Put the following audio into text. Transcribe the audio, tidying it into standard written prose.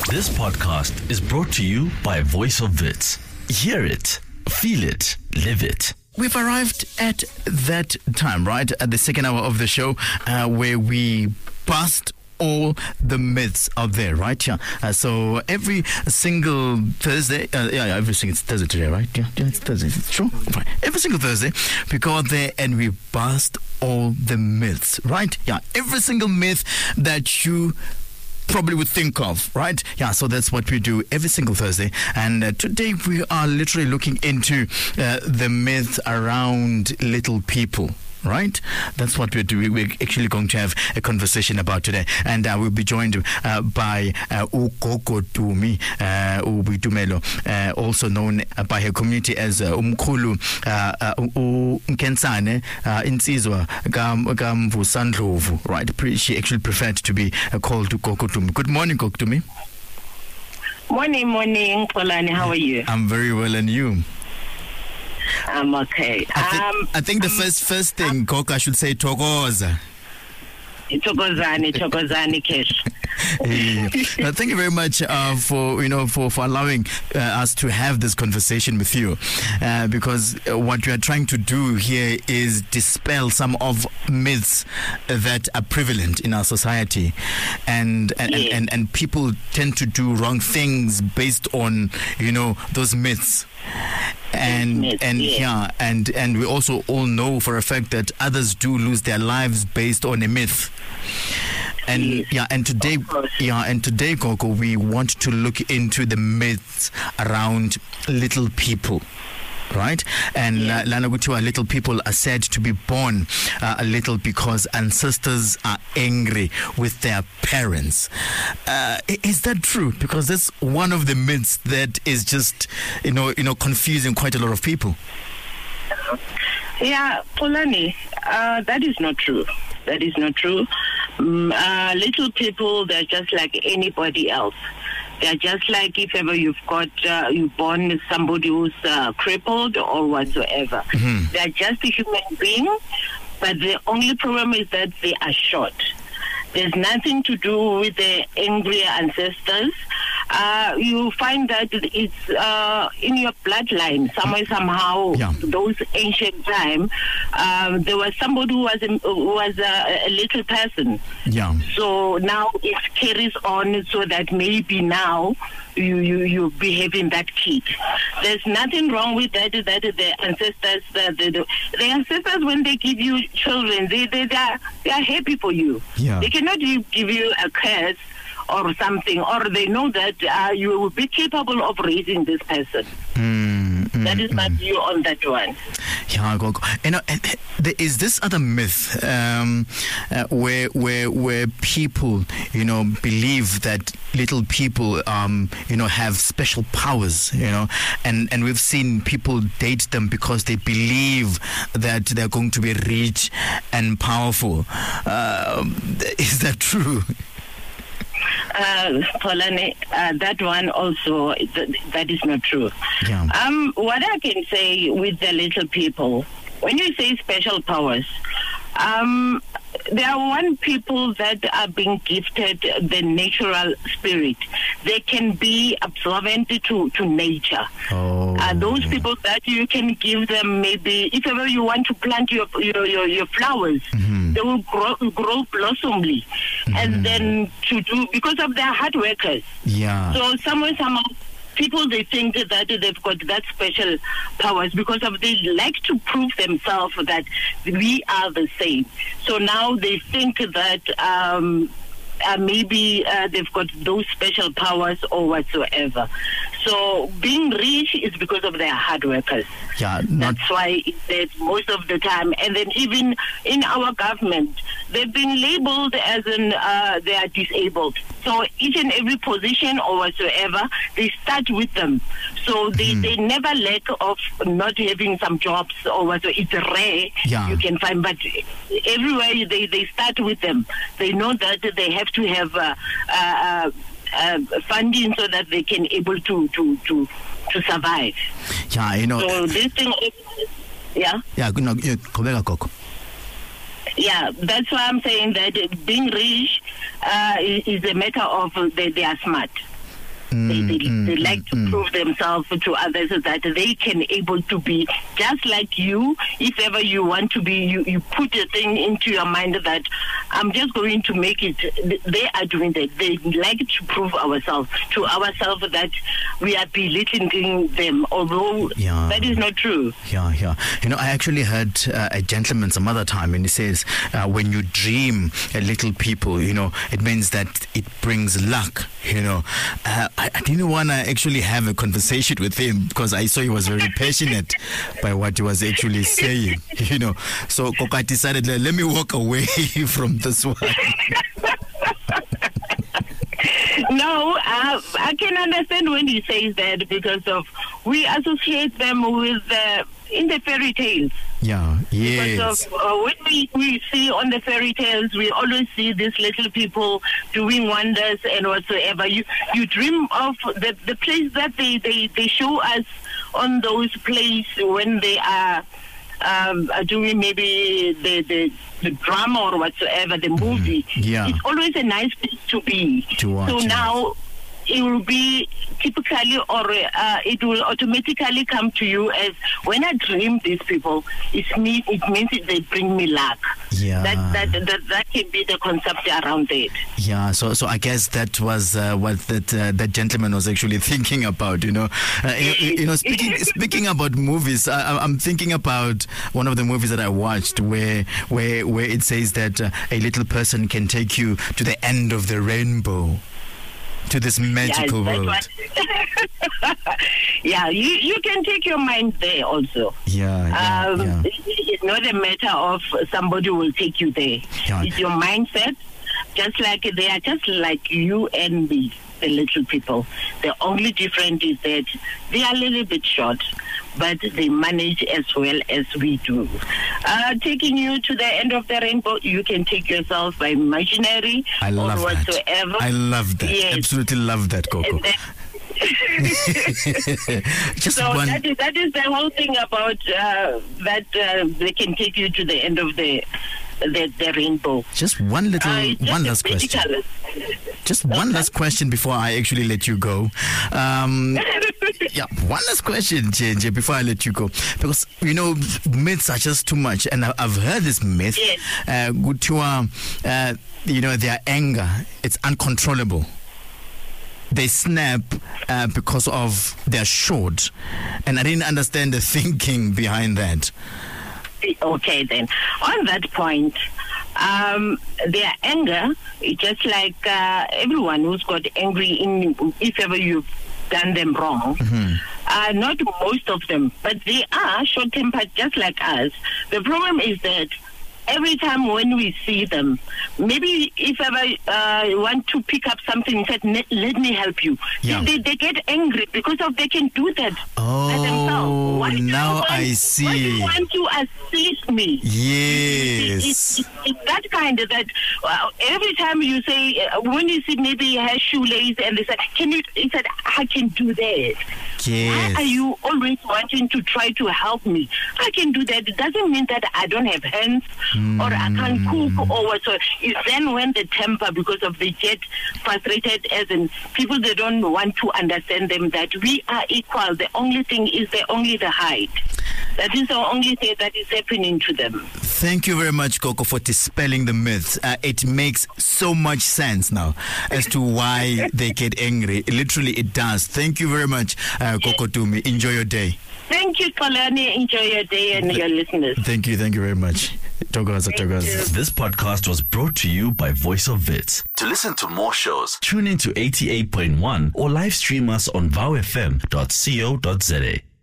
This podcast is brought to you by Voice of Wits. Hear it, feel it, live it. We've arrived at that time, right? At the second hour of the show, where we bust all the myths out there, right? Yeah. So every single Thursday, every single Thursday today, right? Yeah, it's Thursday. Sure. Right. Every single Thursday, we go out there and we bust all the myths, right? Yeah. Every single myth that you probably would think of, right? Yeah, so that's what we do every single Thursday. And today we are literally looking into the myth around little people. Right? That's what we're doing. We're actually going to have a conversation about today. And we'll be joined by Ugogo Dumi, also known by her community as Umkhulu Nkensane Insizwa Gamvusandlovu. Right? She actually preferred to be called Ugogo Dumi. Good morning, Ugogo Dumi. Morning, Polani. How are you? I'm very well, and you? I'm okay. I think the first thing, Coco, I should say Togoza. Tokozani, Kesh. Thank you very much for allowing us to have this conversation with you, because what we are trying to do here is dispel some of myths that are prevalent in our society, and people tend to do wrong things based on those myths. And we also all know for a fact that others do lose their lives based on a myth. And today, Coco, we want to look into the myths around little people. Right? And Lana Gutiwa, little people are said to be born a little because ancestors are angry with their parents. Is that true? Because that's one of the myths that is just, confusing quite a lot of people. Yeah, Polani, that is not true. That is not true. Little people, they're just like anybody else. They're just like if ever you've born somebody who's crippled or whatsoever. Mm-hmm. They're just a human being, but the only problem is that they are short. There's nothing to do with the angry ancestors. You find that it's in your bloodline, somewhere, those ancient time, there was somebody who was a little person. Yeah. So now it carries on so that maybe now you behave in that kid. There's nothing wrong with that. That the ancestors, the ancestors, when they give you children, they are happy for you. Yeah. They cannot give you a curse or something, or they know that you will be capable of raising this person. That is my view on that one. Yeah, there is this other myth where people, believe that little people, have special powers, and we've seen people date them because they believe that they're going to be rich and powerful. Is that true? Polani, that one also, that is not true. Yeah. What I can say with the little people, when you say special powers, there are one people that are being gifted the natural spirit. They can be absorbent to nature. Those people that you can give them, maybe if ever you want to plant your flowers, mm-hmm. they will grow blossomly, mm-hmm. and then because of their hard workers. Yeah. So somehow people, they think that they've got that special powers because they like to prove themselves that we are the same. So now they think that maybe they've got those special powers or whatsoever. So being rich is because of their hard workers. Yeah, that's why it's most of the time. And then even in our government, they've been labeled as they are disabled. So each and every position or whatsoever, they start with them. So they never lack of not having some jobs or whatsoever. It's rare you can find, but everywhere they start with them. They know that they have to have funding so that they can able to survive. Yeah, So this thing is, yeah. Yeah, Yeah, that's why I'm saying that being rich is a matter of they are smart. They like to prove themselves to others that they can able to be just like you. If ever you want to be, you put a thing into your mind that I'm just going to make it. They are doing that. They like to prove to ourselves that we are belittling them, although that is not true. Yeah. You know, I actually heard a gentleman some other time, and he says, when you dream little people, you know, it means that it brings luck, you know. I didn't want to actually have a conversation with him because I saw he was very passionate by what he was actually saying, you know. So Koko decided, let me walk away from this one. No, I can understand when he says that because of we associate them with in the fairy tales. Yeah, yes. Because of, when we see on the fairy tales, we always see these little people doing wonders and whatsoever. You dream of the place that they show us on those plays when they are doing maybe the drama or whatsoever, the movie. Yeah. It's always a nice place to be. To watch, so now it will be typically or it will automatically come to you as when I dream these people, it means they bring me luck. Yeah. That can be the concept around it. Yeah, so I guess that was what that gentleman was actually thinking about, you know. You know, speaking about movies, I'm thinking about one of the movies that I watched where it says that a little person can take you to the end of the rainbow, to this magical world. Yeah, you can take your mind there also. Yeah. It's not a matter of somebody will take you there. Yeah. It's your mindset. Just like they are just like you and me, the little people. The only difference is that they are a little bit short, but they manage as well as we do. Taking you to the end of the rainbow, you can take yourself by imaginary or whatsoever. I love that. Yes. Absolutely love that, Koko. That is the whole thing about that they can take you to the end of the rainbow. Just one last question. Just one last question before I actually let you go. One last question, JJ, before I let you go. Because, you know, myths are just too much. And I've heard this myth. Yes. You know, their anger, it's uncontrollable. They snap because of their short. And I didn't understand the thinking behind that. Okay, then. On that point, their anger, just like everyone who's got angry if ever you've done them wrong, not most of them, but they are short-tempered just like us. The problem is that every time when we see them, maybe if ever you want to pick up something and said, let me help you. Yeah. They get angry because they can do that by themselves. I see. Why do you want to assist me? Yes. It's that kind of that every time you say, when you see maybe he has shoelace and they said, he said, I can do that. Yes. Why are you always wanting to try to help me? I can do that. It doesn't mean that I don't have hands or I can't cook or whatsoever. It's then when the temper, because of they get frustrated as in people, they don't want to understand them that we are equal. The only thing is only the height. That is the only thing that is happening to them. Thank you very much, Koko, for dispelling the myths. It makes so much sense now as to why they get angry. Literally, it does. Thank you very much, Koko Tumi. Enjoy your day. Thank you, Xolani. Enjoy your day and your listeners. Thank you very much. Togoza. This podcast was brought to you by Voice of Wits. To listen to more shows, tune in to 88.1 or live stream us on vowfm.co.za.